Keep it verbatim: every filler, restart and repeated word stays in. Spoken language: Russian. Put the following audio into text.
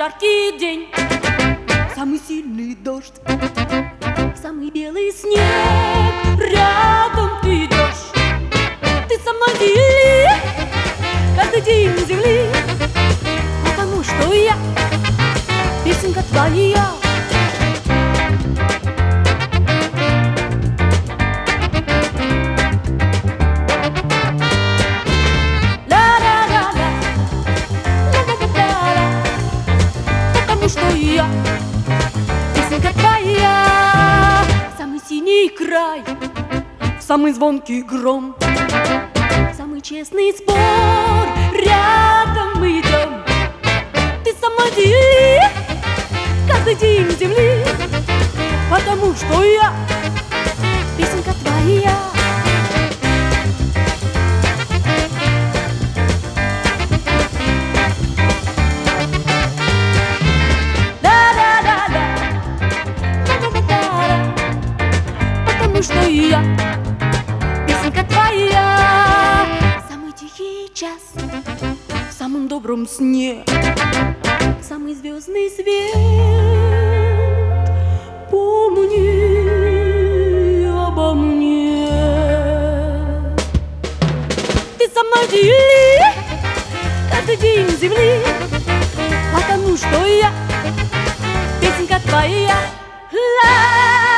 яркий день, самый сильный дождь, самый белый снег, рядом ты идешь. Ты со мной дели каждый день земли, потому что я песенка твоя. Я, песенка твоя, самый синий край, самый звонкий гром, самый честный спор, рядом мы идем. Ты со мной дели каждый день земли, потому что я песенка твоя. Что я песенка твоя, самый тихий час в самом добром сне, самый звездный свет. Помни обо мне. Ты со мной дели каждый день земли, потому что я песенка твоя. Ла